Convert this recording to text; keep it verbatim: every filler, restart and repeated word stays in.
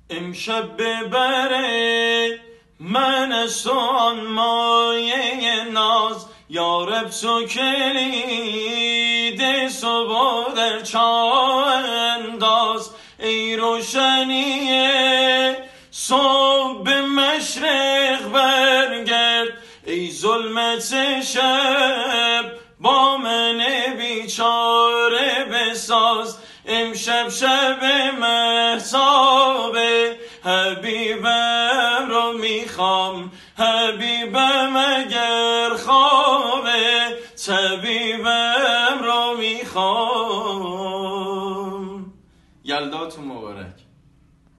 امشب ببره من از تو آن مایه ناز، یارب تو کلید صبح در چاه انداز. ای روشنی صبح مشرق برگرد، ای ظلمت شب با من بیچاره بساز. امشب شب مهتابه، حبیبم رو میخوام، حبیبم اگر خوابه، طبیبم رو میخوام. یلدا تو